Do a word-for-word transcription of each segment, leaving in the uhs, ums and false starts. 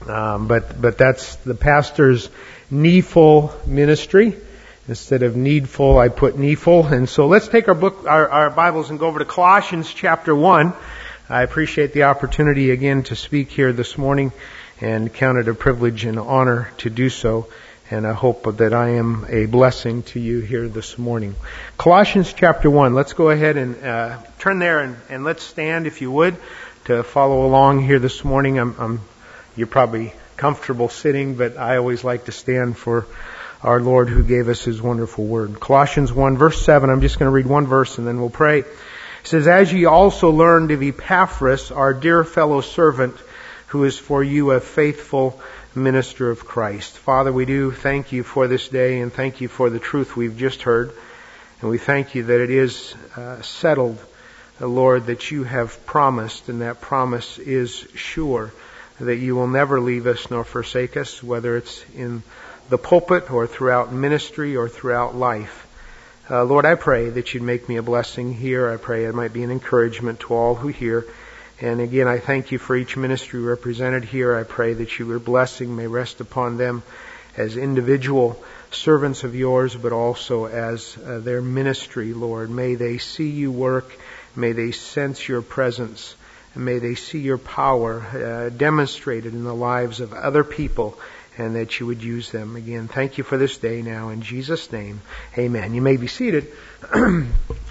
Um, but but that's the pastor's needful ministry. Instead of needful, I put needful. And so let's take our book, our, our Bibles, and go over to Colossians chapter one. I appreciate the opportunity again to speak here this morning, and count it a privilege and honor to do so. And I hope that I am a blessing to you here this morning. Colossians chapter one. Let's go ahead and uh, turn there, and, and let's stand, if you would, to follow along here this morning. I'm, I'm, you're probably comfortable sitting, but I always like to stand for our Lord who gave us His wonderful word. Colossians one, verse seven. I'm just going to read one verse and then we'll pray. It says, "As ye also learned of Epaphras, our dear fellow servant, who is for you a faithful minister of Christ." Father, we do thank you for this day, and thank you for the truth we've just heard. And we thank you that it is uh, settled, uh, Lord, that you have promised, and that promise is sure, that you will never leave us nor forsake us, whether it's in the pulpit or throughout ministry or throughout life. Uh, Lord, I pray that you'd make me a blessing here. I pray it might be an encouragement to all who hear. And again, I thank you for each ministry represented here. I pray that your blessing may rest upon them as individual servants of yours, but also as uh, their ministry, Lord. May they see you work. May they sense your presence. And may they see your power uh, demonstrated in the lives of other people, and that you would use them. Again, thank you for this day now. In Jesus' name, amen. You may be seated. I,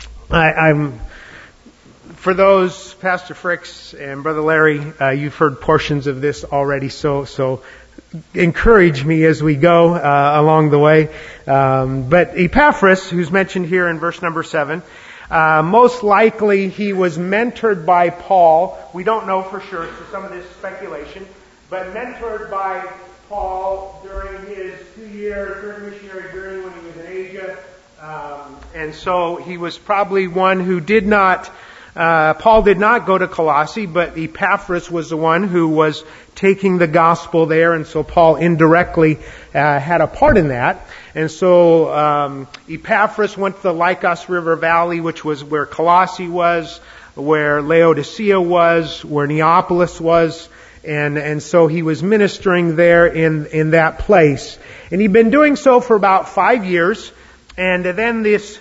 I'm, for those, Pastor Fricks and Brother Larry, uh, you've heard portions of this already, so so encourage me as we go uh, along the way. Um, but Epaphras, who's mentioned here in verse number seven, uh, most likely he was mentored by Paul. We don't know for sure, so some of this is speculation, but mentored by Paul during his two-year third missionary journey when he was in Asia. Um, and so he was probably one who did not, uh, Paul did not go to Colossae, but Epaphras was the one who was taking the gospel there, and so Paul indirectly uh, had a part in that. And so um, Epaphras went to the Lycus River Valley, which was where Colossae was, where Laodicea was, where Neapolis was. And and so he was ministering there in, in that place. And he'd been doing so for about five years. And then this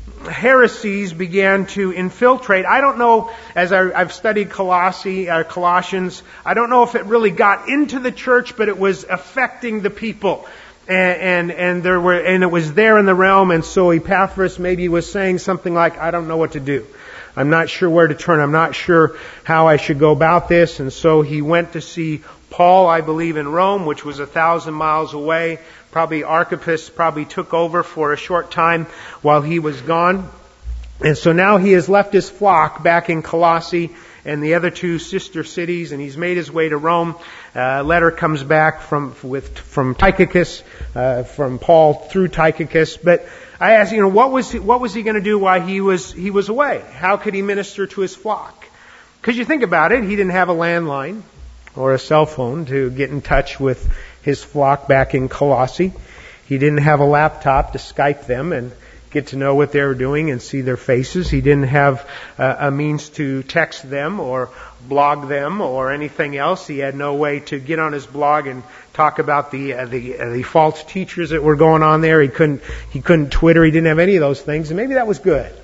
heresies began to infiltrate. I don't know, as I, I've studied Colossae, uh, Colossians, I don't know if it really got into the church, but it was affecting the people. And, and, and there were, and it was there in the realm. And so Epaphras maybe was saying something like, I don't know what to do. I'm not sure where to turn. I'm not sure how I should go about this. And so he went to see Paul, I believe, in Rome, which was a thousand miles away. Probably Archippus probably took over for a short time while he was gone. And so now he has left his flock back in Colossae and the other two sister cities, and he's made his way to Rome. Uh, a letter comes back from with from Tychicus, uh, from Paul through Tychicus. But I asked, you know, what was he, what was he going to do while he was he was away? How could he minister to his flock? Because you think about it, he didn't have a landline or a cell phone to get in touch with his flock back in Colossae. He didn't have a laptop to Skype them and get to know what they were doing and see their faces. He didn't have uh, a means to text them or blog them or anything else. He had no way to get on his blog and talk about the uh, the uh, the false teachers that were going on there. He couldn't he couldn't Twitter. He didn't have any of those things, and maybe that was good.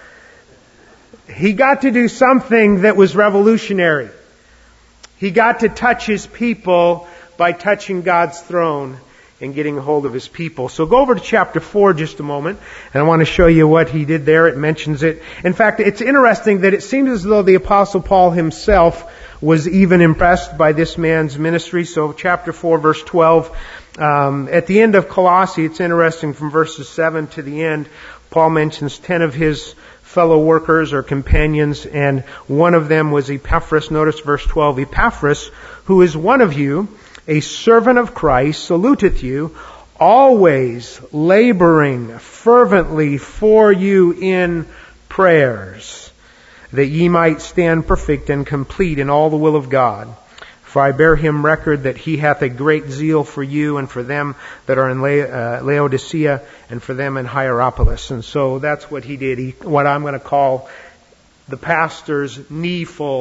He got to do something that was revolutionary. He got to touch his people by touching God's throne and getting a hold of his people. So go over to chapter four just a moment, and I want to show you what he did there. It mentions it. In fact, it's interesting that it seems as though the Apostle Paul himself was even impressed by this man's ministry. So chapter four, verse twelve. Um, at the end of Colossae, it's interesting from verses seven to the end, Paul mentions ten of his fellow workers or companions, and one of them was Epaphras. Notice verse twelve. Epaphras, who is one of you, a servant of Christ, saluteth you, always laboring fervently for you in prayers, that ye might stand perfect and complete in all the will of God. For I bear him record that he hath a great zeal for you and for them that are in La- uh, Laodicea and for them in Hierapolis. And so that's what he did. He, what I'm going to call the pastor's needful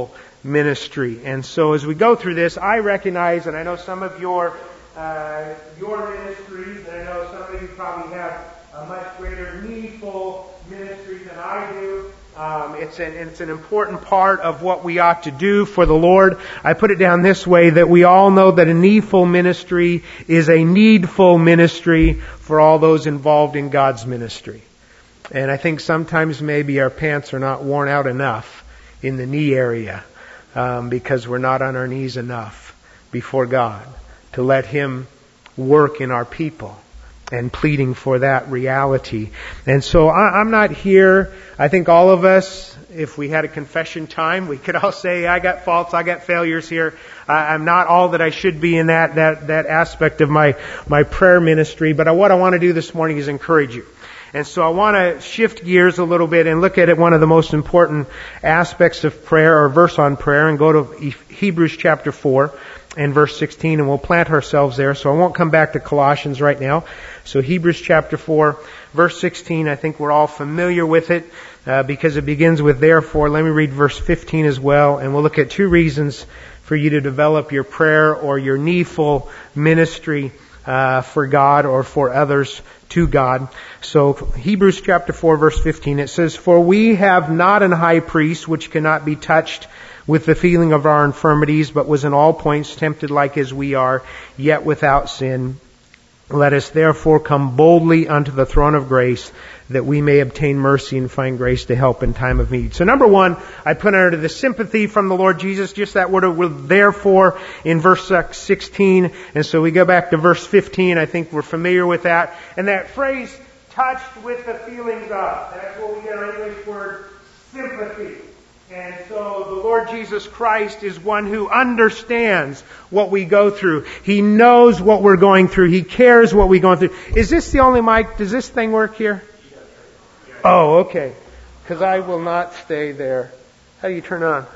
ministry. And so as we go through this, I recognize, and I know some of your uh, your ministries, and I know some of you probably have a much greater needful ministry than I do. Um, it's an it's an important part of what we ought to do for the Lord. I put it down this way, that we all know that a needful ministry is a needful ministry for all those involved in God's ministry. And I think sometimes maybe our pants are not worn out enough in the knee area um, because we're not on our knees enough before God to let Him work in our people, and pleading for that reality. And so I, I'm not here. I think all of us, if we had a confession time, we could all say, I got faults, I got failures here. I, I'm not all that I should be in that, that, that aspect of my, my prayer ministry. But what I want to do this morning is encourage you. And so I want to shift gears a little bit and look at it, one of the most important aspects of prayer, or verse on prayer, and go to Hebrews chapter four and verse sixteen, and we'll plant ourselves there. So I won't come back to Colossians right now. So Hebrews chapter four, verse sixteen, I think we're all familiar with it uh, because it begins with therefore. Let me read verse fifteen as well, and we'll look at two reasons for you to develop your prayer or your needful ministry uh, for God or for others to God. So Hebrews chapter four, verse fifteen, it says, For we have not an high priest which cannot be touched with the feeling of our infirmities, but was in all points tempted like as we are, yet without sin. Let us therefore come boldly unto the throne of grace, that we may obtain mercy and find grace to help in time of need. So number one, I put under the sympathy from the Lord Jesus, just that word of therefore in verse sixteen. And so we go back to verse fifteen. I think we're familiar with that. And that phrase, touched with the feelings of, that's what we get our English word sympathy. And so the Lord Jesus Christ is one who understands what we go through. He knows what we're going through. He cares what we're going through. Is this the only mic? Does this thing work here? Oh, okay. Because I will not stay there. How do you turn on?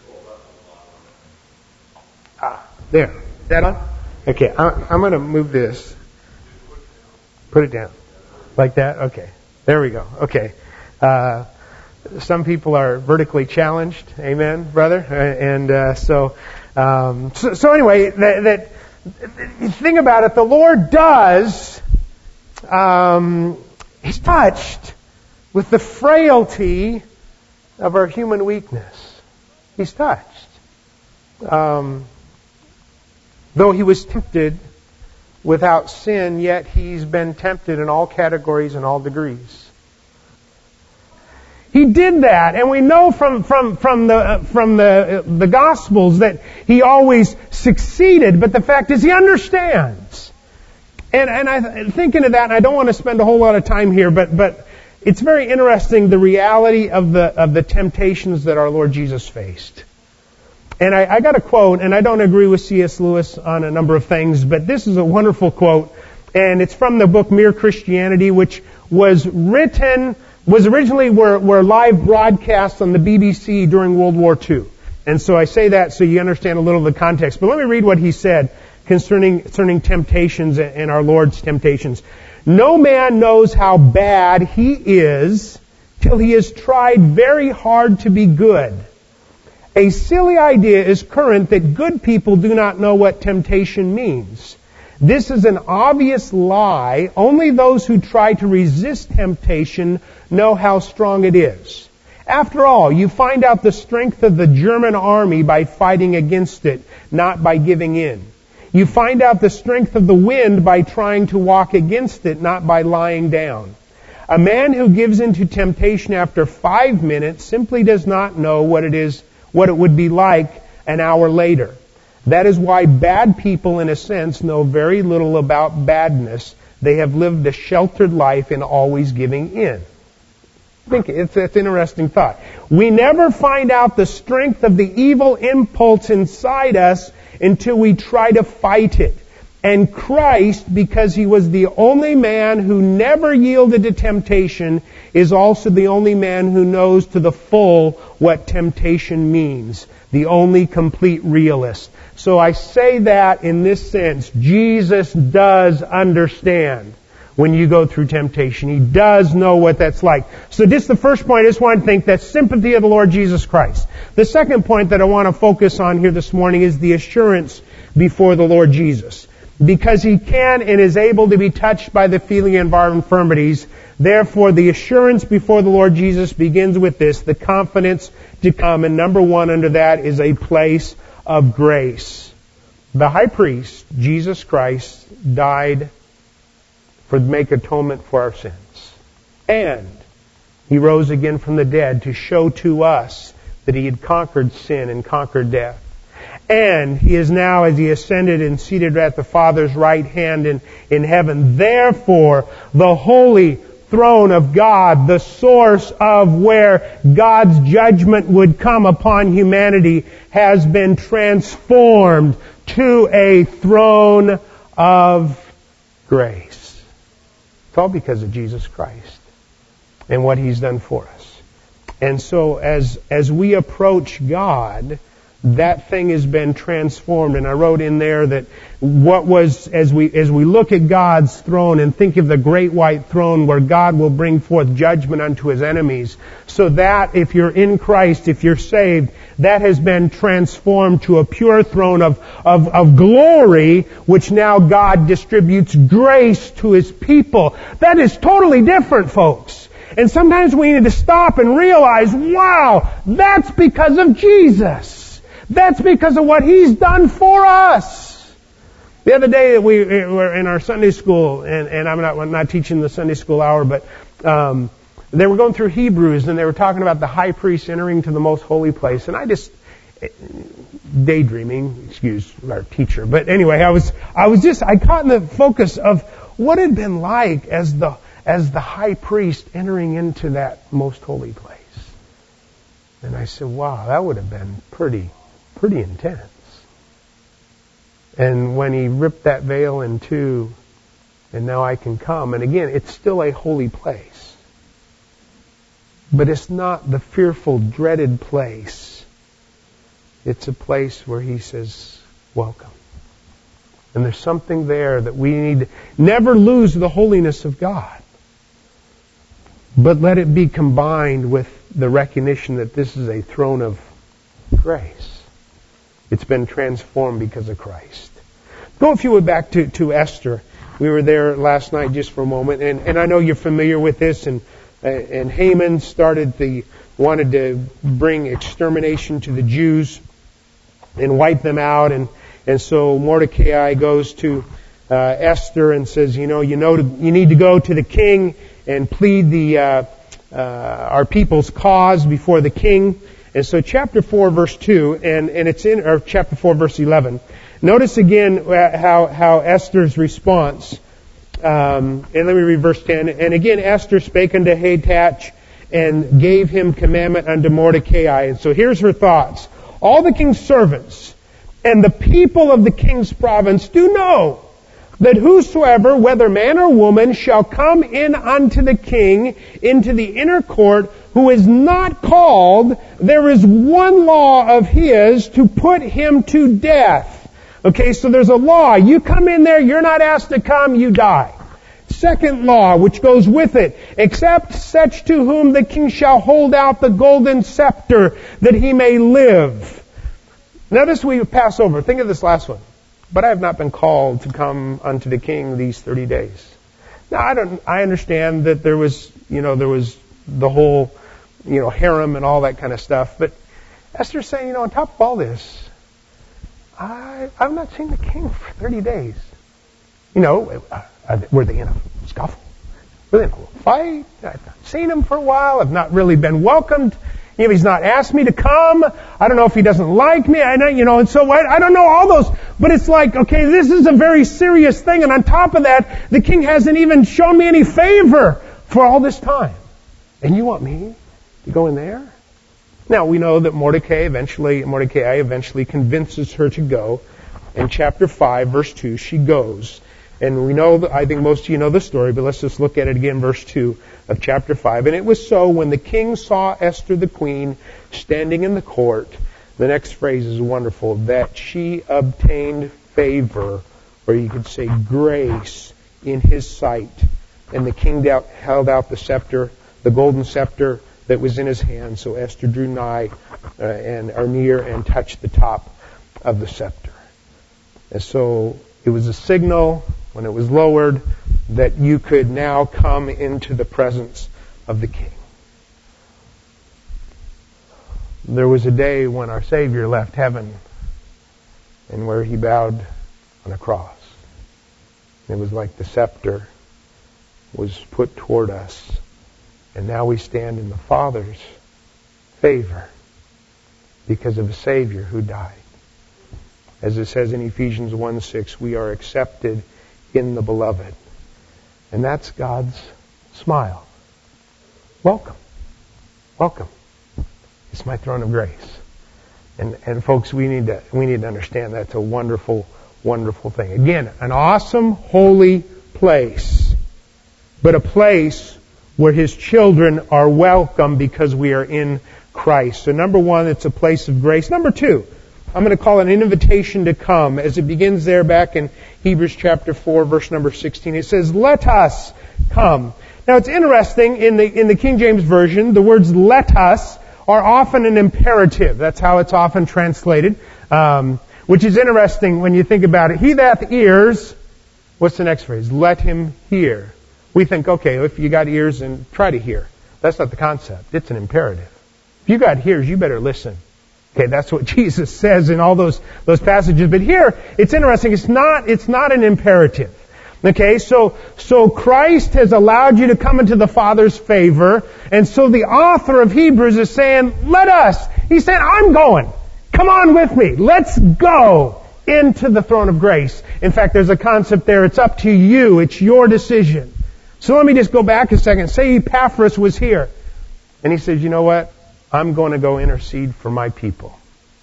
Ah, there. Is that on? Okay, I'm going to move this. Put it down. Like that? Okay. There we go. Okay. Uh, Some people are vertically challenged, amen, brother. And uh, so, um, so, so anyway, that, that think about it. The Lord does. Um, he's touched with the frailty of our human weakness. He's touched. Um, though he was tempted without sin, yet he's been tempted in all categories and all degrees. He did that, and we know from from from the from the the Gospels that he always succeeded. But the fact is, he understands. And and I thinking of that, and I don't want to spend a whole lot of time here, but but it's very interesting, the reality of the of the temptations that our Lord Jesus faced. And I, I got a quote, and I don't agree with C S Lewis on a number of things, but this is a wonderful quote, and it's from the book Mere Christianity, which was written. was originally were, were live broadcasts on the B B C during World War Two. And so I say that so you understand a little of the context. But let me read what he said concerning, concerning temptations and our Lord's temptations. No man knows how bad he is till he has tried very hard to be good. A silly idea is current that good people do not know what temptation means. This is an obvious lie. Only those who try to resist temptation know how strong it is. After all, you find out the strength of the German army by fighting against it, not by giving in. You find out the strength of the wind by trying to walk against it, not by lying down. A man who gives in to temptation after five minutes simply does not know what it is, what it would be like an hour later. That is why bad people, in a sense, know very little about badness. They have lived a sheltered life in always giving in. I think it's, it's an interesting thought. We never find out the strength of the evil impulse inside us until we try to fight it. And Christ, because He was the only man who never yielded to temptation, is also the only man who knows to the full what temptation means. The only complete realist. So I say that in this sense. Jesus does understand when you go through temptation. He does know what that's like. So just the first point, I just want to think that sympathy of the Lord Jesus Christ. The second point that I want to focus on here this morning is the assurance before the Lord Jesus. Because He can and is able to be touched by the feeling of our infirmities, therefore the assurance before the Lord Jesus begins with this, the confidence to come. And number one under that is a place of grace. The high priest, Jesus Christ, died for to make atonement for our sins. And He rose again from the dead to show to us that He had conquered sin and conquered death. And He is now, as He ascended and seated at the Father's right hand in, in heaven. Therefore, the holy throne of God, the source of where God's judgment would come upon humanity, has been transformed to a throne of grace. It's all because of Jesus Christ and what He's done for us. And so as as we approach God, that thing has been transformed. And I wrote in there that what was, as we as we look at God's throne and think of the great white throne where God will bring forth judgment unto His enemies, so that if you're in Christ, if you're saved, that has been transformed to a pure throne of, of, of glory, which now God distributes grace to His people. That is totally different, folks. And sometimes we need to stop and realize, wow, that's because of Jesus. That's because of what He's done for us. The other day that we were in our Sunday school, and, and I'm not, I'm not teaching the Sunday school hour, but um, they were going through Hebrews, and they were talking about the high priest entering to the most holy place. And I just, daydreaming, excuse our teacher, but anyway, I was, I was just, I caught in the focus of what it had been like as the, as the high priest entering into that most holy place. And I said, wow, that would have been pretty, pretty intense. And when He ripped that veil in two, and now I can come. And again, it's still a holy place. But it's not the fearful, dreaded place. It's a place where He says, welcome. And there's something there that we need to never lose the holiness of God. But let it be combined with the recognition that this is a throne of grace. It's been transformed because of Christ. Go, if you would, back to, to Esther. We were there last night just for a moment, and, and I know you're familiar with this. And and Haman started the wanted to bring extermination to the Jews and wipe them out, and and so Mordecai goes to uh, Esther and says, you know, you know, to, you need to go to the king and plead the uh, uh, our people's cause before the king. And so chapter four, verse two, and, and it's in, or chapter four, verse eleven. Notice again how, how Esther's response, um, and let me read verse ten. And again Esther spake unto Hatach, and gave him commandment unto Mordecai. And so here's her thoughts. All the king's servants and the people of the king's province do know that whosoever, whether man or woman, shall come in unto the king into the inner court, who is not called, there is one law of his to put him to death. Okay, so there's a law. You come in there, you're not asked to come, you die. Second law, which goes with it, except such to whom the king shall hold out the golden scepter, that he may live. Now this we pass over. Think of this last one. But I have not been called to come unto the king these thirty days. Now I don't, I understand that there was, you know, there was the whole, you know, harem and all that kind of stuff. But Esther's saying, you know, on top of all this, I, I've not seen the king for thirty days. You know, uh, were they in a scuffle? Were they in a fight? I've not seen him for a while. I've not really been welcomed. You know, he's not asked me to come. I don't know if he doesn't like me. I know, you know, and so I, I don't know all those. But it's like, okay, this is a very serious thing. And on top of that, the king hasn't even shown me any favor for all this time. And you want me to go in there? Now, we know that Mordecai eventually, Mordecai eventually convinces her to go. In chapter five, verse two, she goes. And we know, that, I think most of you know the story, but let's just look at it again, verse two of chapter five. And it was so, when the king saw Esther the queen standing in the court, the next phrase is wonderful, that she obtained favor, or you could say grace, in his sight. And the king held out the scepter, the golden scepter that was in his hand. So Esther drew nigh uh, and or near and touched the top of the scepter. And so it was a signal when it was lowered that you could now come into the presence of the king. There was a day when our Savior left heaven and where he bowed on a cross. It was like the scepter was put toward us. And now we stand in the Father's favor because of a Savior who died. As it says in Ephesians one six, we are accepted in the Beloved. And that's God's smile. Welcome. Welcome. It's my throne of grace. And and folks, we need to we need to understand that's a wonderful, wonderful thing. Again, an awesome, holy place. But a place where His children are welcome because we are in Christ. So number one, it's a place of grace. Number two, I'm going to call it an invitation to come. As it begins there back in Hebrews chapter four, verse number sixteen, it says, "Let us come." Now it's interesting, in the in the King James Version, the words "let us" are often an imperative. That's how it's often translated, um, which is interesting when you think about it. He that hath ears, what's the next phrase? Let him hear. We think, okay, if you got ears, then try to hear. That's not the concept. It's an imperative. If you got ears, you better listen. Okay, that's what Jesus says in all those those passages. But here, it's interesting. It's not it's not an imperative. Okay, so so Christ has allowed you to come into the Father's favor, and so the author of Hebrews is saying, "Let us." He said, "I'm going. Come on with me. Let's go into the throne of grace." In fact, there's a concept there. It's up to you. It's your decision. So let me just go back a second. Say Epaphras was here, and he says, "You know what? I'm going to go intercede for my people.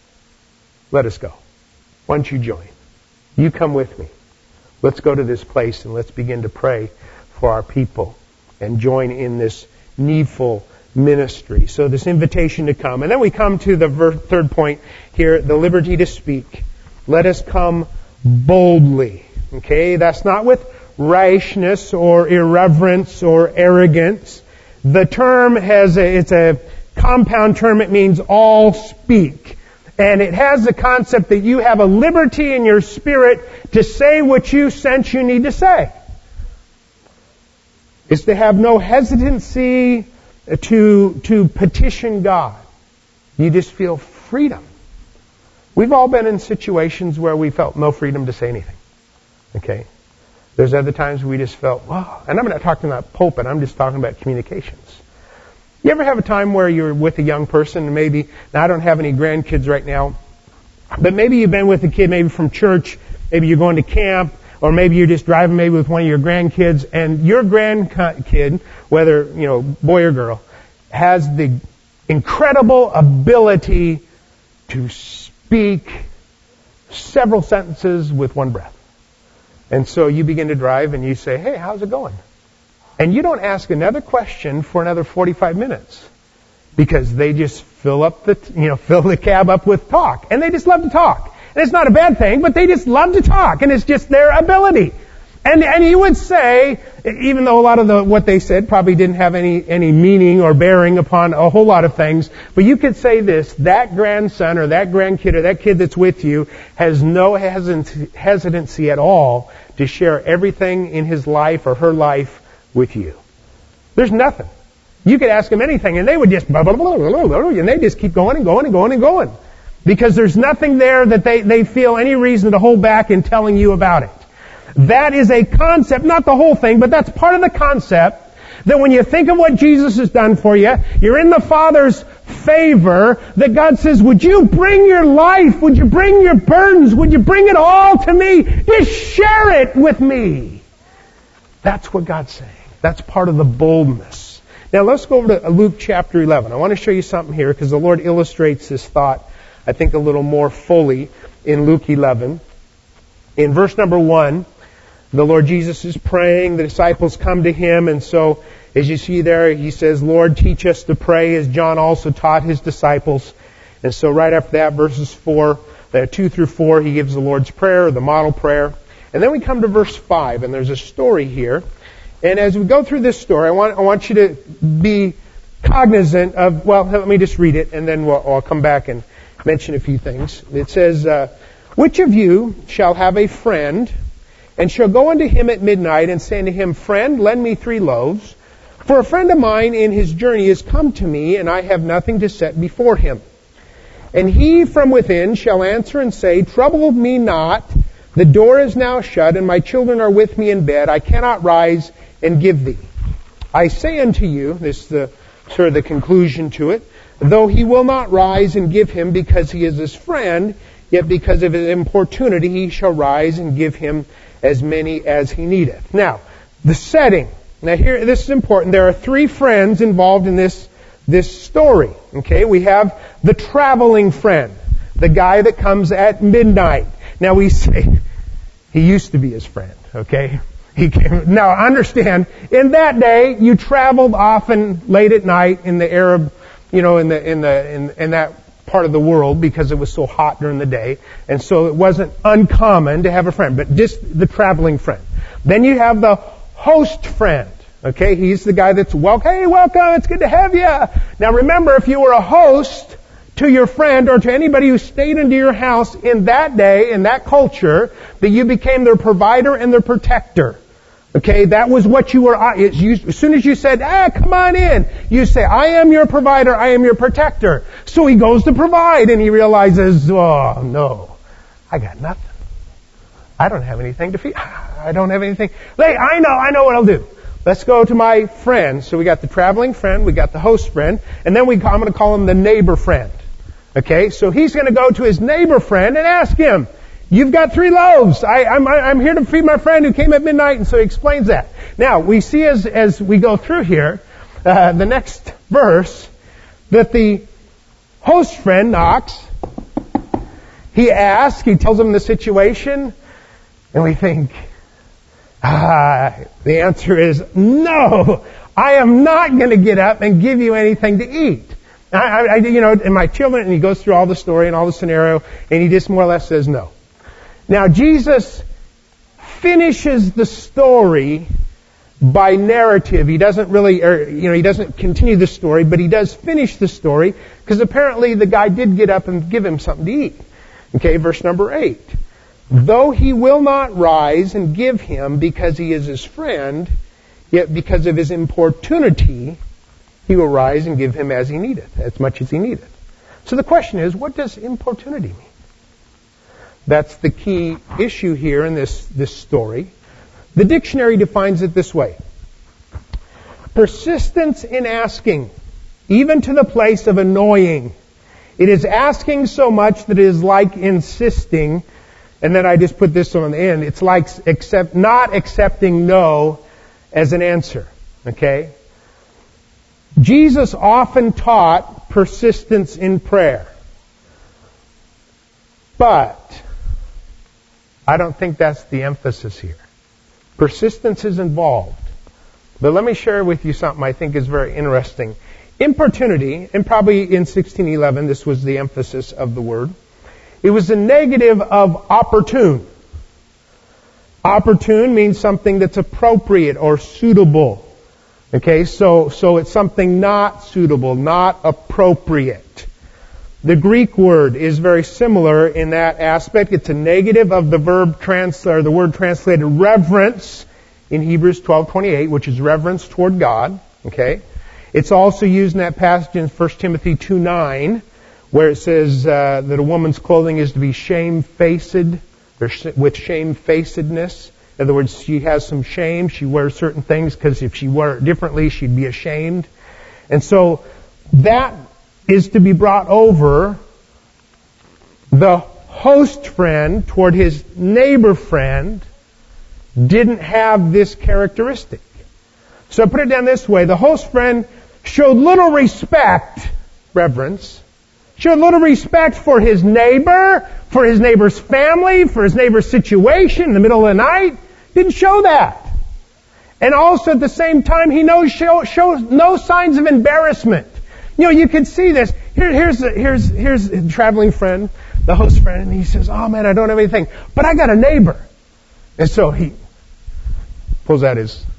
Let us go. Why don't you join? You come with me. Let's go to this place and let's begin to pray for our people and join in this needful ministry." So this invitation to come. And then we come to the ver- third point here, the liberty to speak. Let us come boldly. Okay, that's not with rashness or irreverence or arrogance. The term has a, it's a compound term. It means all speak. And it has the concept that you have a liberty in your spirit to say what you sense you need to say. It's to have no hesitancy to, to petition God. You just feel freedom. We've all been in situations where we felt no freedom to say anything. Okay? There's other times we just felt, wow. And I'm not talking about pulpit, I'm just talking about communications. You ever have a time where you're with a young person, and maybe, now I don't have any grandkids right now, but maybe you've been with a kid maybe from church, maybe you're going to camp, or maybe you're just driving maybe with one of your grandkids, and your grandkid, whether, you know, boy or girl, has the incredible ability to speak several sentences with one breath. And so you begin to drive and you say, "Hey, how's it going?" And you don't ask another question for another forty-five minutes because they just fill up the, you know, fill the cab up with talk. And they just love to talk. And it's not a bad thing, but they just love to talk. And it's just their ability. And, and you would say, even though a lot of the, what they said probably didn't have any, any meaning or bearing upon a whole lot of things, but you could say this, that grandson or that grandkid or that kid that's with you has no hesitancy at all to share everything in his life or her life with you. There's nothing. You could ask them anything and they would just blah, blah, blah, blah, blah, and they just keep going and going and going and going. Because there's nothing there that they, they feel any reason to hold back in telling you about it. That is a concept, not the whole thing, but that's part of the concept that when you think of what Jesus has done for you, you're in the Father's favor, that God says, "Would you bring your life? Would you bring your burdens? Would you bring it all to me? Just share it with me." That's what God's saying. That's part of the boldness. Now let's go over to Luke chapter eleven. I want to show you something here because the Lord illustrates this thought, I think, a little more fully in Luke eleven. In verse number one, the Lord Jesus is praying. The disciples come to Him, and so as you see there, He says, "Lord, teach us to pray as John also taught his disciples." And so right after that, verses four, uh, two through four, He gives the Lord's Prayer, the model prayer. And then we come to verse five, and there's a story here. And as we go through this story, I want, I want you to be cognizant of, well, let me just read it, and then we'll, I'll come back and mention a few things. It says, uh, which of you shall have a friend, and shall go unto him at midnight, and say unto him, Friend, lend me three loaves, for a friend of mine in his journey is come to me, and I have nothing to set before him. And he from within shall answer and say, Trouble me not, the door is now shut, and my children are with me in bed. I cannot rise and give thee. I say unto you, this is the sort of the conclusion to it, though he will not rise and give him because he is his friend, yet because of his importunity he shall rise and give him as many as he needeth. Now, the setting. Now here, this is important. There are three friends involved in this, this story. Okay, we have the traveling friend, the guy that comes at midnight. Now we say, he used to be his friend, okay? He came, now understand, in that day, you traveled often late at night in the Arab, you know, in the, in the, in, in that part of the world because it was so hot during the day. And so it wasn't uncommon to have a friend, but just the traveling friend. Then you have the host friend. Okay, he's the guy that's, well, hey, welcome, it's good to have you. Now remember, if you were a host to your friend or to anybody who stayed into your house in that day, in that culture, that you became their provider and their protector. Okay, that was what you were, as soon as you said, ah, come on in, you say, I am your provider, I am your protector. So he goes to provide and he realizes, oh no, I got nothing. I don't have anything to feed. I don't have anything. Hey, I know, I know what I'll do. Let's go to my friend. So we got the traveling friend, we got the host friend, and then we, I'm going to call him the neighbor friend. Okay, so he's going to go to his neighbor friend and ask him, you've got three loaves. I, I'm, I'm here to feed my friend who came at midnight, and so he explains that. Now, we see as, as we go through here, uh, the next verse, that the host friend knocks. He asks, he tells him the situation, and we think, ah, the answer is no. I am not going to get up and give you anything to eat. I, I, you know, and my children, and he goes through all the story and all the scenario, and he just more or less says no. Now, Jesus finishes the story by narrative. He doesn't really, or, you know, he doesn't continue the story, but he does finish the story, because apparently the guy did get up and give him something to eat. Okay, verse number eight. Though he will not rise and give him because he is his friend, yet because of his importunity, he will rise and give him as he needeth, as much as he needeth. So the question is, what does importunity mean? That's the key issue here in this, this story. The dictionary defines it this way. Persistence in asking, even to the place of annoying. It is asking so much that it is like insisting. And then I just put this on the end. It's like accept, not accepting no as an answer. Okay? Jesus often taught persistence in prayer. But I don't think that's the emphasis here. Persistence is involved. But let me share with you something I think is very interesting. Importunity, and probably in sixteen eleven this was the emphasis of the word, it was a negative of opportune. Opportune means something that's appropriate or suitable. Okay, so, so it's something not suitable, not appropriate. The Greek word is very similar in that aspect. It's a negative of the verb trans, or the word translated reverence in Hebrews twelve twenty-eight, which is reverence toward God. Okay, it's also used in that passage in First Timothy two nine, where it says uh, that a woman's clothing is to be shamefaced, or with shamefacedness. In other words, she has some shame. She wears certain things because if she wore it differently, she'd be ashamed. And so that is to be brought over the host friend toward his neighbor friend didn't have this characteristic. So put it down this way. The host friend showed little respect, reverence, showed little respect for his neighbor, for his neighbor's family, for his neighbor's situation in the middle of the night. Didn't show that. And also at the same time, he knows, show, shows no signs of embarrassment. You know, you can see this. Here, here's, here's, here's a traveling friend, the host friend, and he says, oh man, I don't have anything, but I got a neighbor. And so he pulls out his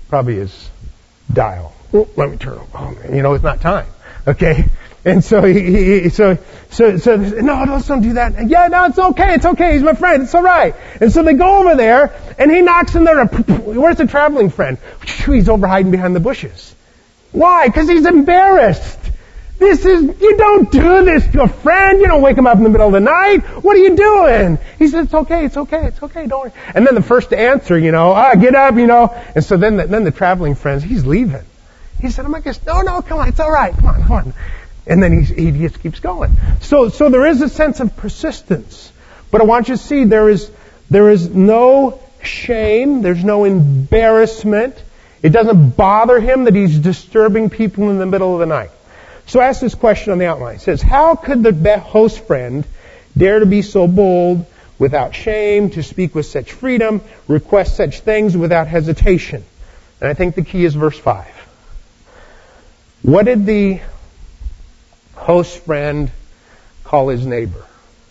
probably his dial. Oh, let me turn. Oh, you know, it's not time. Okay. And so he, he so, so, so, no, let's don't do that. Yeah, no, it's okay. It's okay. He's my friend. It's all right. And so they go over there and he knocks in there. Where's the traveling friend? He's over hiding behind the bushes. Why? Because he's embarrassed. This is, you don't do this to a friend. You don't wake him up in the middle of the night. What are you doing? He said, it's okay, it's okay, it's okay, don't worry. And then the first to answer, you know, ah, get up, you know. And so then the, then the traveling friends, he's leaving. He said, oh my gosh, no, no, come on, it's all right, come on, come on. And then he, he just keeps going. So, so there is a sense of persistence. But I want you to see there is, there is no shame, there's no embarrassment. It doesn't bother him that he's disturbing people in the middle of the night. So ask this question on the outline. It says, how could the host friend dare to be so bold, without shame, to speak with such freedom, request such things without hesitation? And I think the key is verse five. What did the host friend call his neighbor?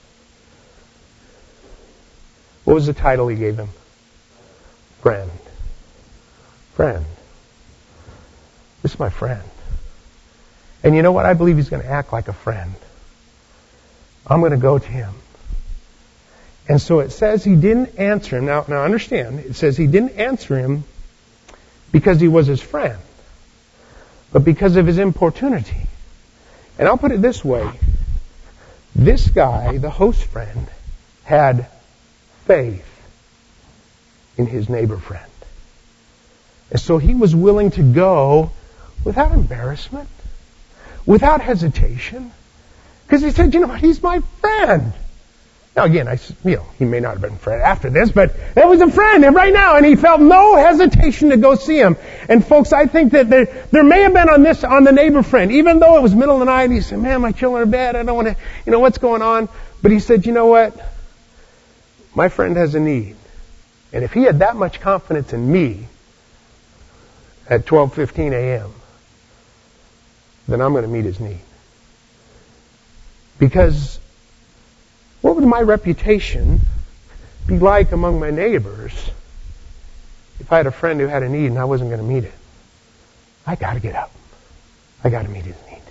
What was the title he gave him? Friend. Friend. This is my friend. And you know what? I believe he's going to act like a friend. I'm going to go to him. And so it says he didn't answer him. Now, now understand, it says he didn't answer him because he was his friend, but because of his importunity. And I'll put it this way. This guy, the host friend, had faith in his neighbor friend. And so he was willing to go without embarrassment, without hesitation, because he said, you know what, he's my friend. Now again, I, you know, he may not have been a friend after this, but it was a friend right now, and he felt no hesitation to go see him. And folks, I think that there, there may have been on this, on the neighbor friend, even though it was middle of the night, he said, man, my children are bad, I don't want to, you know, what's going on? But he said, you know what, my friend has a need. And if he had that much confidence in me at twelve fifteen a.m., then I'm going to meet his need. Because what would my reputation be like among my neighbors if I had a friend who had a need and I wasn't going to meet it? I got to get up. I got to meet his need.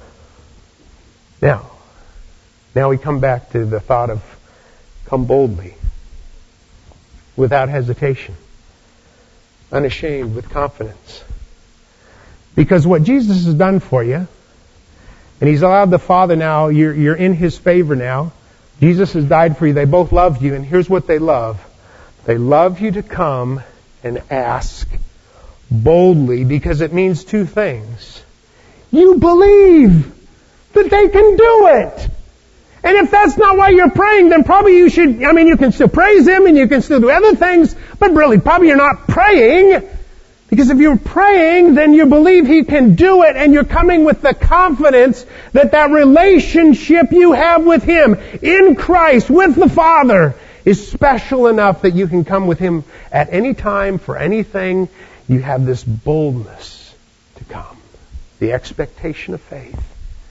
Now, now we come back to the thought of come boldly, without hesitation, unashamed, with confidence. Because what Jesus has done for you, and He's allowed the Father now, you're, you're in His favor now. Jesus has died for you. They both loved you, and here's what they love. They love you to come and ask boldly, because it means two things. You believe that they can do it. And if that's not why you're praying, then probably you should, I mean, you can still praise Him and you can still do other things, but really, probably you're not praying. Because if you're praying, then you believe He can do it, and you're coming with the confidence that that relationship you have with Him in Christ, with the Father, is special enough that you can come with Him at any time for anything. You have this boldness to come. The expectation of faith.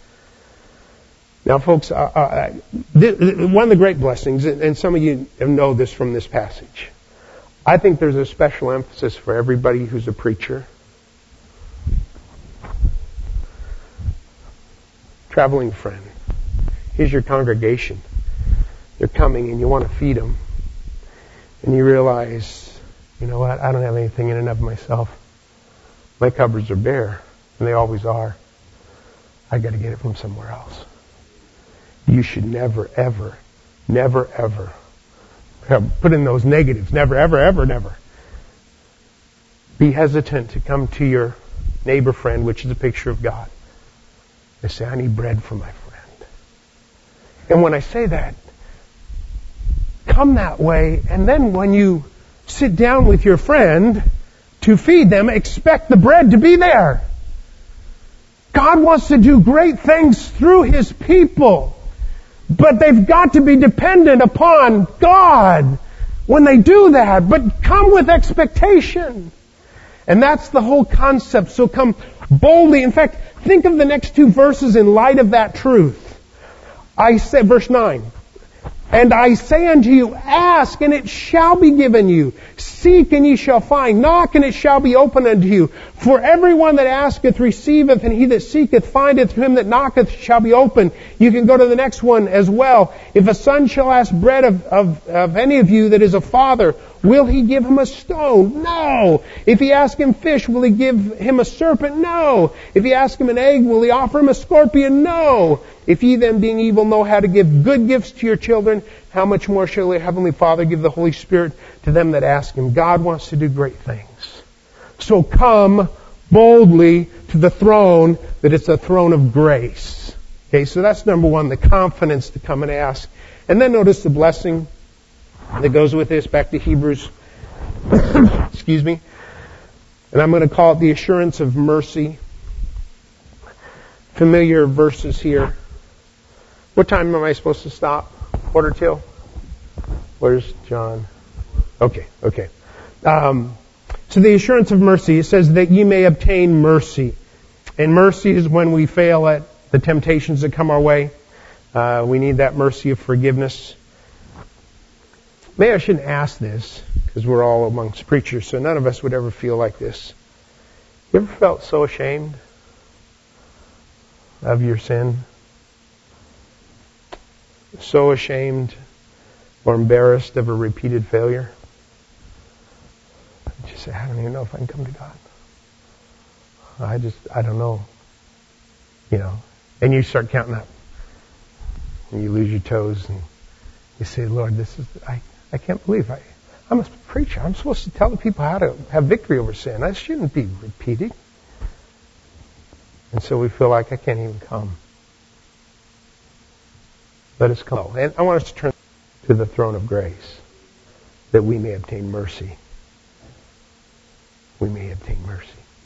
Now, folks, uh, uh, th- th- one of the great blessings, and some of you know this from this passage, I think there's a special emphasis for everybody who's a preacher. Traveling friend. Here's your congregation. They're coming and you want to feed them. And you realize, you know what, I don't have anything in and of myself. My cupboards are bare, and they always are. I got to get it from somewhere else. You should never, ever, never, ever put in those negatives. Never, ever, ever, never. Be hesitant to come to your neighbor friend, which is a picture of God, and say, I need bread for my friend. And when I say that, come that way, and then when you sit down with your friend to feed them, expect the bread to be there. God wants to do great things through His people. But they've got to be dependent upon God when they do that. But come with expectation. And that's the whole concept. So come boldly. In fact, think of the next two verses in light of that truth. I said, verse nine, And I say unto you, ask, and it shall be given you. Seek, and ye shall find. Knock, and it shall be opened unto you. For everyone that asketh receiveth, and he that seeketh findeth. To him that knocketh shall be opened. You can go to the next one as well. If a son shall ask bread of, of, of any of you that is a father, will he give him a stone? No. If he ask him fish, will he give him a serpent? No. If he ask him an egg, will he offer him a scorpion? No. If ye then, being evil, know how to give good gifts to your children, how much more shall your heavenly Father give the Holy Spirit to them that ask him? God wants to do great things. So come boldly to the throne, that it's a throne of grace. Okay, so that's number one, the confidence to come and ask. And then notice the blessing that goes with this, back to Hebrews. Excuse me. And I'm going to call it the assurance of mercy. Familiar verses here. What time am I supposed to stop? Quarter till? Where's John? Okay, okay. Um, so the assurance of mercy, it says that ye may obtain mercy. And mercy is when we fail at the temptations that come our way. Uh, we need that mercy of forgiveness. Maybe I shouldn't ask this, because we're all amongst preachers, so none of us would ever feel like this. You ever felt so ashamed of your sin? So ashamed or embarrassed of a repeated failure? You say, I don't even know if I can come to God. I just, I don't know. You know, and you start counting up. And you lose your toes and you say, Lord, this is, I, I can't believe I, I'm a preacher. I'm supposed to tell the people how to have victory over sin. I shouldn't be repeating. And so we feel like I can't even come. Let us come. And I want us to turn to the throne of grace, that we may obtain mercy. We may obtain mercy.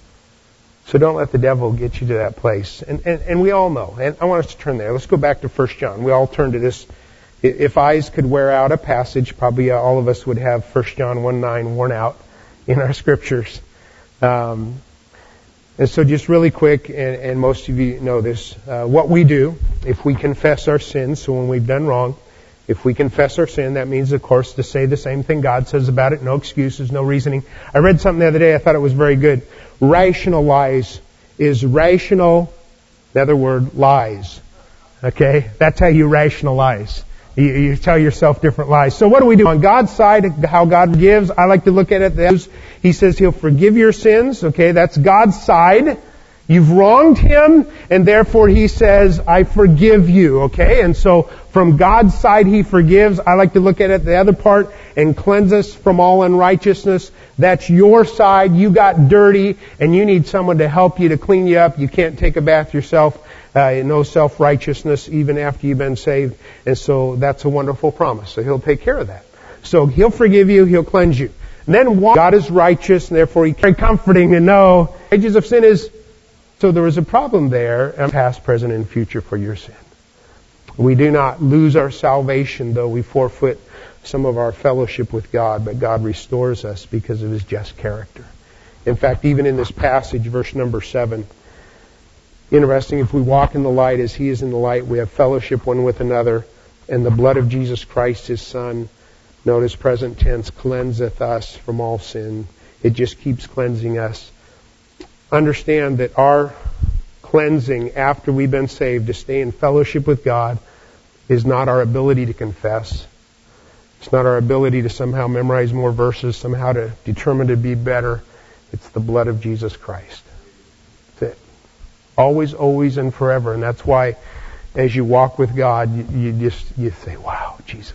So don't let the devil get you to that place. And, and, and we all know. And I want us to turn there. Let's go back to First John. We all turn to this. If eyes could wear out a passage, probably all of us would have First John one nine worn out in our scriptures. Um, and so just really quick, and, and most of you know this, uh, what we do if we confess our sins, so when we've done wrong, if we confess our sin, that means, of course, to say the same thing God says about it. No excuses, no reasoning. I read something the other day. I thought it was very good. Rationalize is rational, another word, lies. Okay? That's how you rationalize. You, you tell yourself different lies. So what do we do? On God's side, how God gives, I like to look at it. He says He'll forgive your sins. Okay? That's God's side. You've wronged Him, and therefore He says, I forgive you. Okay? And so from God's side He forgives. I like to look at it the other part, and cleanse us from all unrighteousness. That's your side. You got dirty, and you need someone to help you, to clean you up. You can't take a bath yourself. Uh, no self-righteousness even after you've been saved. And so that's a wonderful promise. So He'll take care of that. So He'll forgive you. He'll cleanse you. And then God is righteous, and therefore He's very comforting to know the wages of sin is. So there is a problem there, past, present, and future for your sin. We do not lose our salvation, though we forfeit some of our fellowship with God, but God restores us because of His just character. In fact, even in this passage, verse number seven, interesting, if we walk in the light as He is in the light, we have fellowship one with another, and the blood of Jesus Christ, His Son, notice present tense, cleanseth us from all sin. It just keeps cleansing us. Understand that our cleansing after we've been saved to stay in fellowship with God is not our ability to confess. It's not our ability to somehow memorize more verses, somehow to determine to be better. It's the blood of Jesus Christ. That's it. Always, always, and forever. And that's why as you walk with God, you, you just you say, wow, Jesus.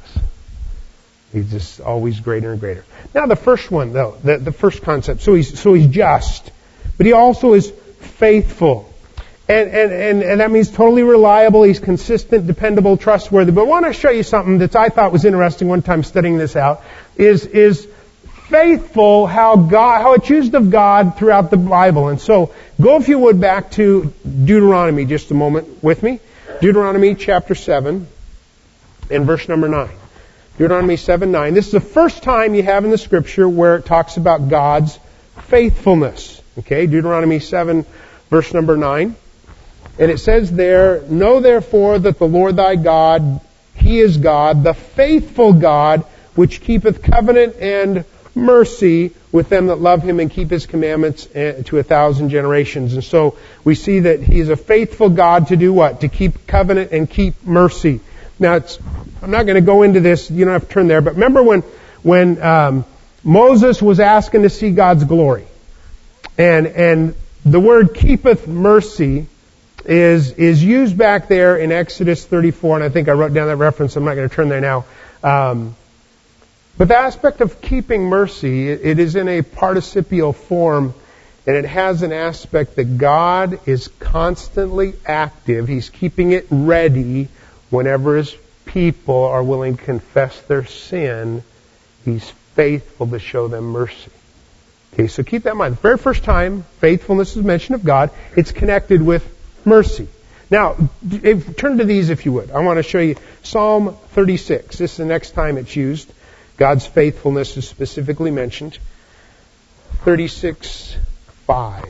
He's just always greater and greater. Now the first one, though, the, the first concept. So he's so he's just. But He also is faithful. And, and, and, and that means totally reliable. He's consistent, dependable, trustworthy. But I want to show you something that I thought was interesting one time studying this out. Is, is faithful how God, how it's used of God throughout the Bible. And so go, if you would, back to Deuteronomy just a moment with me. Deuteronomy chapter seven and verse number nine. Deuteronomy seven nine. This is the first time you have in the Scripture where it talks about God's faithfulness. Okay, Deuteronomy seven, verse number nine. And it says there, know therefore that the Lord thy God, He He is God, the faithful God, which keepeth covenant and mercy with them that love Him and keep His commandments to a thousand generations. And so we see that He is a faithful God to do what? To keep covenant and keep mercy. Now, it's, I'm not going to go into this. You don't have to turn there. But remember when when um, Moses was asking to see God's glory, and and the word keepeth mercy is is used back there in Exodus thirty-four, and I think I wrote down that reference. I'm not going to turn there now. Um, but the aspect of keeping mercy, it, it is in a participial form, and it has an aspect that God is constantly active. He's keeping it ready whenever His people are willing to confess their sin. He's faithful to show them mercy. Okay, so keep that in mind. The very first time faithfulness is mentioned of God, it's connected with mercy. Now, if, turn to these if you would. I want to show you Psalm thirty-six. This is the next time it's used. God's faithfulness is specifically mentioned. thirty-six five.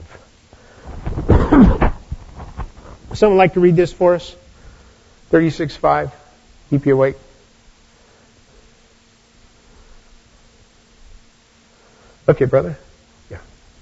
Someone like to read this for us? thirty-six five. Keep you awake. Okay, brother. Yeah.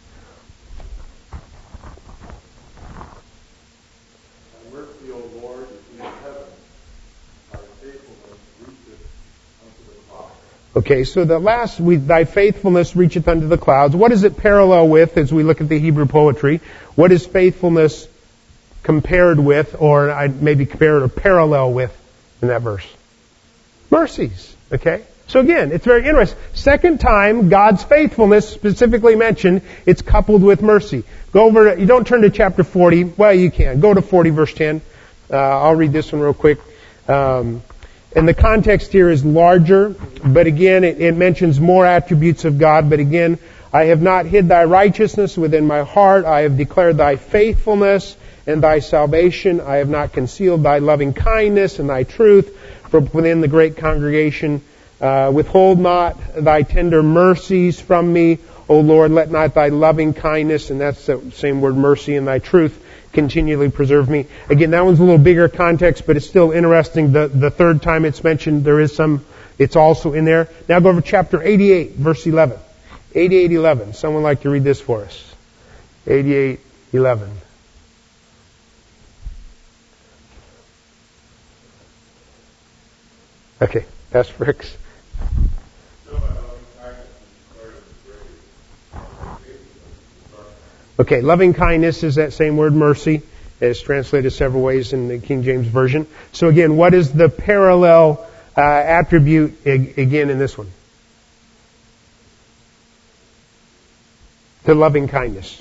Thy mercy, O Lord, is in heaven. Thy faithfulness reacheth unto the clouds. Okay, so the last, we, thy faithfulness reacheth unto the clouds. What does it parallel with as we look at the Hebrew poetry? What is faithfulness compared with, or I maybe compare it or parallel with in that verse? Mercies. Okay? So again, it's very interesting. Second time, God's faithfulness specifically mentioned, it's coupled with mercy. Go over to, you don't turn to chapter forty. Well, you can. Go to forty verse ten. Uh, I'll read this one real quick. Um, and the context here is larger, but again, it, it mentions more attributes of God. But again, I have not hid thy righteousness within my heart. I have declared thy faithfulness and thy salvation. I have not concealed thy loving kindness and thy truth from within the great congregation. Uh, withhold not thy tender mercies from me, O Lord. Let not thy loving kindness, and that's the same word, mercy, and thy truth continually preserve me. Again, that one's a little bigger context, but it's still interesting. The, the third time it's mentioned, there is some, it's also in there. Now go over to chapter eighty-eight, verse eleven. eighty-eight eleven. Someone like to read this for us. eighty-eight eleven. Okay, Pastor Fricks. Okay, loving kindness is that same word, mercy. It's translated several ways in the King James Version. So again, what is the parallel uh, attribute ag- again in this one? The loving kindness.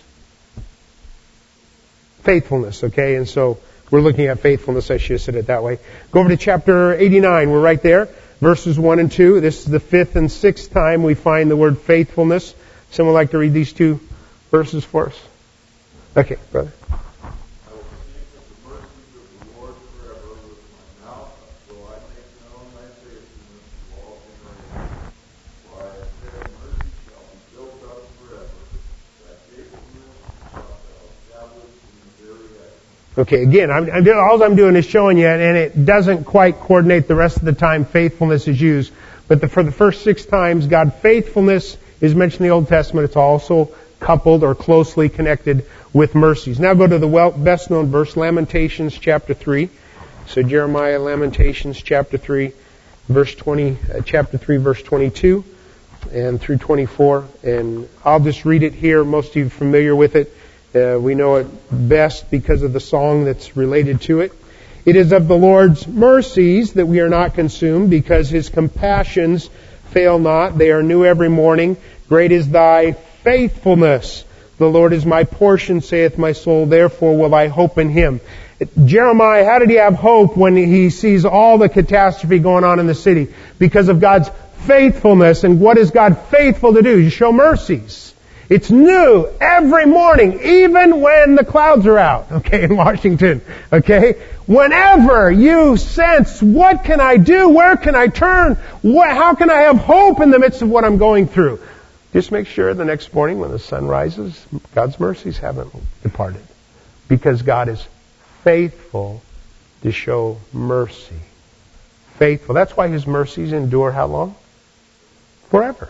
Faithfulness, okay? And so we're looking at faithfulness. I should have said it that way. Go over to chapter eighty-nine. We're right there. Verses one and two. This is the fifth and sixth time we find the word faithfulness. Someone like to read these two verses for us? Okay, brother. I will speak of the mercies of the Lord forever. With my mouth will I make known thy faithfulness to all generations. For I have said, mercy shall be built up forever. Thy faithfulness shalt thou establish in the very heavens. Okay, again, I'm, I'm doing, all I'm doing is showing you, and it doesn't quite coordinate the rest of the time faithfulness is used. But the, for the first six times, God faithfulness is mentioned in the Old Testament. It's also coupled or closely connected with mercies. Now go to the well, best known verse, Lamentations chapter three. So Jeremiah, Lamentations chapter three, verse twenty, uh, chapter three, verse twenty-two, and through twenty-four. And I'll just read it here. Most of you are familiar with it. Uh, we know it best because of the song that's related to it. It is of the Lord's mercies that we are not consumed, because His compassions fail not. They are new every morning. Great is thy faithfulness. The Lord is my portion, saith my soul, therefore will I hope in Him. Jeremiah, how did he have hope when he sees all the catastrophe going on in the city? Because of God's faithfulness. And what is God faithful to do? To show mercies. It's new every morning, even when the clouds are out, okay, in Washington, okay? Whenever you sense, what can I do? Where can I turn? What, how can I have hope in the midst of what I'm going through? Just make sure the next morning when the sun rises, God's mercies haven't departed. Because God is faithful to show mercy. Faithful. That's why His mercies endure how long? Forever.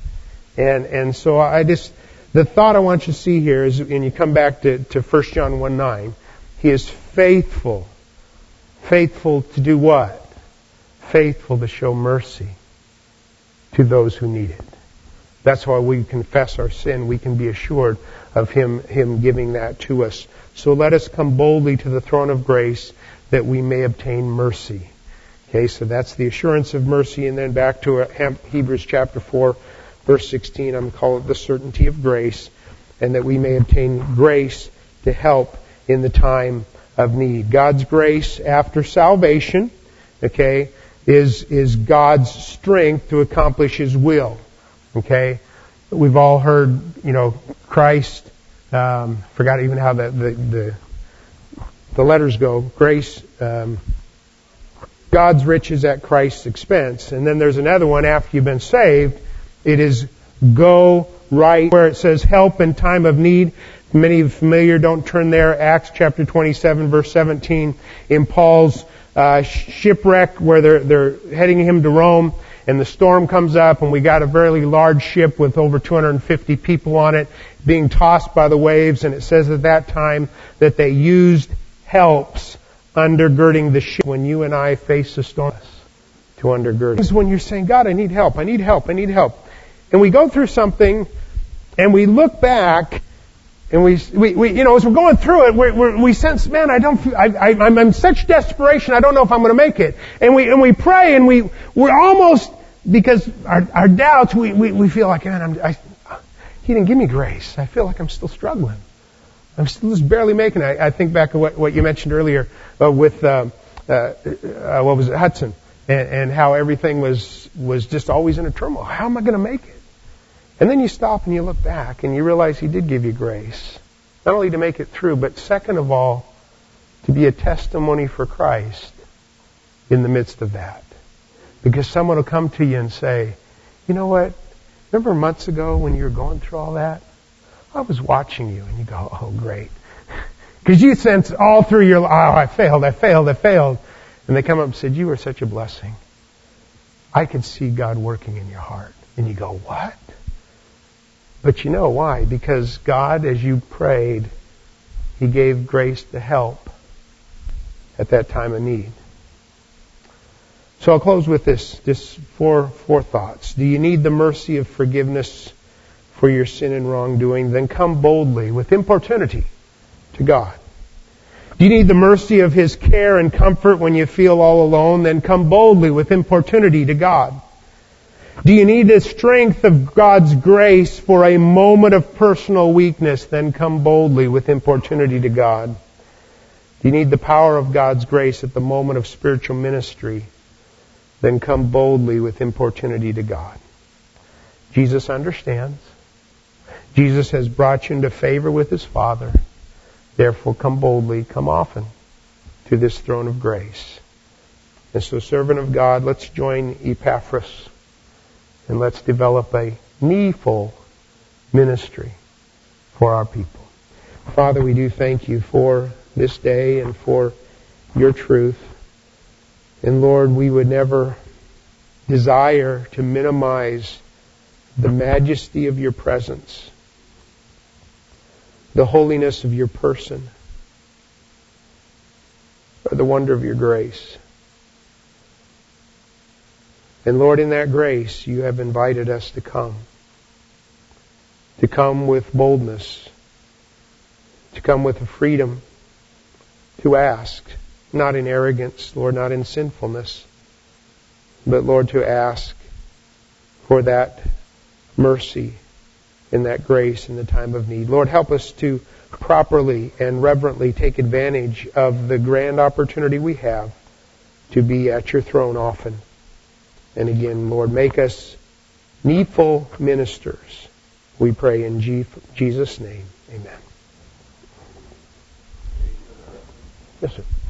And and so I just, the thought I want you to see here is, and you come back to, to First John one nine, He is faithful. Faithful to do what? Faithful to show mercy to those who need it. That's why we confess our sin. We can be assured of Him, Him giving that to us. So let us come boldly to the throne of grace that we may obtain mercy. Okay, so that's the assurance of mercy. And then back to Hebrews chapter four, verse sixteen, I'm calling it the certainty of grace, and that we may obtain grace to help in the time of need. God's grace after salvation, okay, is, is God's strength to accomplish His will. Okay? We've all heard, you know, Christ, um, forgot even how the, the, the, the letters go. Grace, um, God's riches at Christ's expense. And then there's another one after you've been saved. It is go right, where it says help in time of need. Many of you familiar, don't turn there. Acts chapter twenty-seven, verse seventeen. In Paul's uh, shipwreck, where they're, they're heading him to Rome, and the storm comes up, and we got a very large ship with over two hundred fifty people on it being tossed by the waves. And it says at that time that they used helps undergirding the ship. When you and I face a storm, to undergird. This is when you're saying, God, I need help, I need help, I need help. And we go through something, and we look back, and we, we, we you know, as we're going through it, we we we sense, man, I don't, I, I, I'm in such desperation, I don't know if I'm going to make it. And we and we pray, and we we're almost, because our our doubts, we we, we feel like, man, I'm, I, He didn't give me grace. I feel like I'm still struggling. I'm still just barely making it. I, I think back to what what you mentioned earlier uh, with uh, uh, uh, what was it, Hudson, and, and how everything was was just always in a turmoil. How am I going to make it? And then you stop and you look back and you realize He did give you grace. Not only to make it through, but second of all, to be a testimony for Christ in the midst of that. Because someone will come to you and say, you know what? Remember months ago when you were going through all that? I was watching you. And you go, oh, great. Because you sense all through your life, oh, I failed, I failed, I failed. And they come up and said, you were such a blessing. I could see God working in your heart. And you go, what? But you know why? Because God, as you prayed, He gave grace to help at that time of need. So I'll close with this, just four, four thoughts. Do you need the mercy of forgiveness for your sin and wrongdoing? Then come boldly with importunity to God. Do you need the mercy of His care and comfort when you feel all alone? Then come boldly with importunity to God. Do you need the strength of God's grace for a moment of personal weakness? Then come boldly with importunity to God. Do you need the power of God's grace at the moment of spiritual ministry? Then come boldly with importunity to God. Jesus understands. Jesus has brought you into favor with His Father. Therefore, come boldly, come often to this throne of grace. And so, servant of God, let's join Epaphras. And let's develop a needful ministry for our people. Father, we do thank You for this day and for Your truth. And Lord, we would never desire to minimize the majesty of Your presence, the holiness of Your person, or the wonder of Your grace. And Lord, in that grace, You have invited us to come. To come with boldness. To come with a freedom. To ask. Not in arrogance, Lord, not in sinfulness. But Lord, to ask for that mercy and that grace in the time of need. Lord, help us to properly and reverently take advantage of the grand opportunity we have to be at Your throne often. And again, Lord, make us needful ministers. We pray in Jesus' name. Amen. Yes, sir.